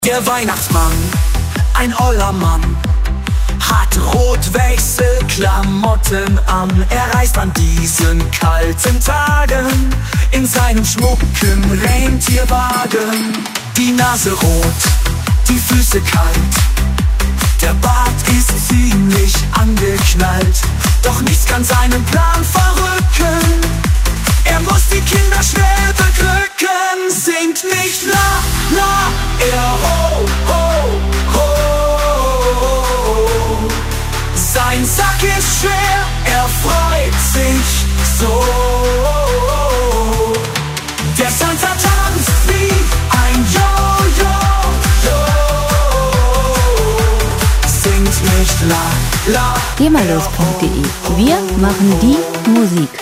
Der Weihnachtsmann, ein oller Mann, hat Rotwechselklamotten an. Er reist an diesen kalten Tagen in seinem schmucken Rentierwagen. Die Nase rot, die Füße kalt, der Bart ist ziemlich angeknallt. Doch nichts kann seinen Plan verrücken, er muss die Kinder schnell beglücken. Singt nicht la, la, er ho, ho, ho. Sein Sack ist schwer, er freut sich so. Der Santa tanzt wie ein Jojo, singt nicht la, la. Gehmallos.de. Wir machen die Musik.